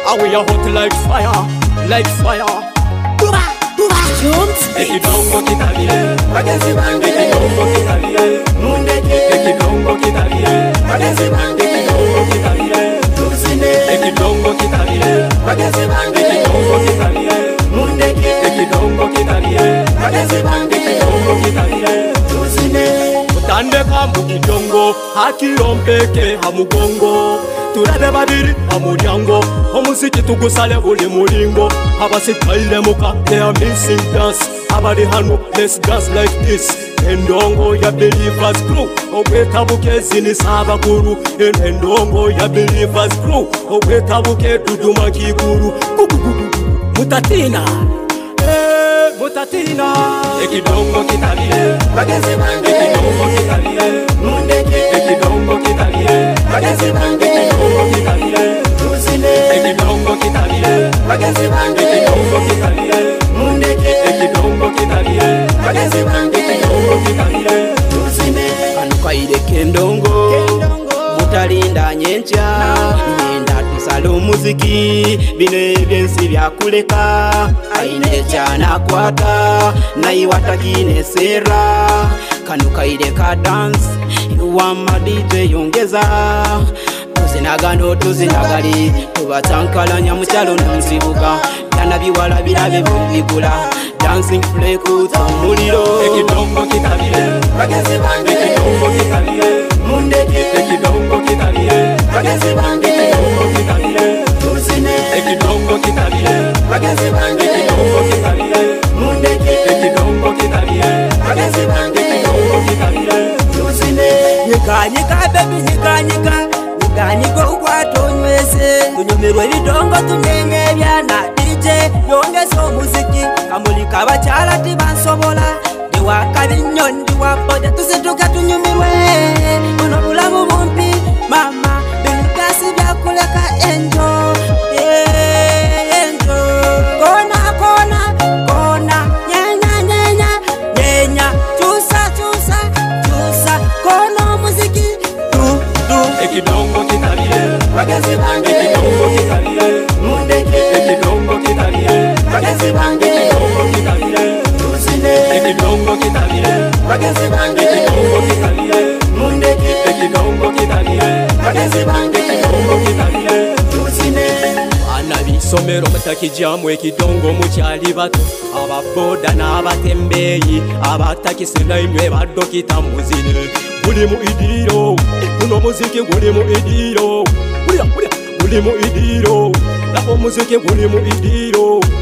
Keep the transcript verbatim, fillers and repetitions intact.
and we are hot like fire, like fire. Tuba, tuba, Jones. Ekidongo kitabire, bagezi bange. Ekidongo kitabire, mundeke. Ekidongo kitabire, bagezi bange. Ekidongo kitabire, tuzine. Ekidongo kitabire, bagezi bange. Ekidongo kitabire, mundeke. Ekidongo kitabire, bagezi bange. Ekidongo kitabire, tuzine. Mutandeka mu kidongo, hakirompeke hamugongo. Turabe babiri amuryango, omuziki tugusale buli mulingo. Abasitaire muka, they are missing dance. Abari hano, let's dance like this. Endongo ya Believers Crew, obwetabuke zinisaba kuru. Endongo ya Believers Crew, obwetabuke duduma kiguru. Mutatina, eh, mutatina. Ekidongo kitabire, bagezi bange. Ekidongo kitabire, mundeke. Ekidongo kitabire, bagezi bange. Ekidongo kitabire, tuzine. Ekidongo kitabire, bagezi bange. Ekidongo kitabire, mundeke. Ekidongo kitabire, bagezi bange. Ekidongo kitabire, tuzine. Kanukaire kendongo, mutalinda nyencha. Nenda tusala omuziki, bino ebyensi byakuleka. Aine chana kwata, naiwata ginesera. Kanukaire ka dance, iwama D J yongeza. Tuzinagano tuzinagali, tubatankalanya mukyalo n'omusibuka. Byana biwala birabe bibigula, dancing fleku tumuliro. Ekidongo kitabire, bagezi bange. Ekidongo kitabire, mundeke. Ekidongo kitabire, bagezi bange. Ekidongo kitabire, tuzine. Ekidongo kitabire, bagezi bange. Ekidongo kitabire, mundeke. Ekidongo kitabire, bagezi bange. Ekidongo kitabire, tuzine. Nyikanyika baby nyikanyika, nyikanyika ukwatonyweze. Tunyumirwe bidongo tunyenye byana D J yongeza omuziki. Kamulika abakyala tibansobola, ndiwakali nnyo ndiwaboda tuzituka tunyumirwe. Buno bulamu bumpi mama, binigasi byakuleka enjo. Yeah, enjo. Kona kona kona, nyenya nyenya nyenya, chusa chusa chusa, kono muziki du du. Ekidongo kitabire, bagezi bange. Ekidongo kitabire, mundeke. Ekidongo kitabire, bagezi bange. Ekidongo kitabire, tuzine. Ekidongo kitabire, bagezi bange. Ekidongo kitabire, mundeke. Ekidongo kitabire, bagezi bange. Ekidongo kitabire, tuzine. Bana bisomero mutakijyamu ekidongo mukyali bato. Ababoda n'abatembeyi, abatakisi naimwe badokita muzine. Guli mu idiro, guno muziki guli mu idiro. Guli mu idiro, nabo muziki guli mu idiro.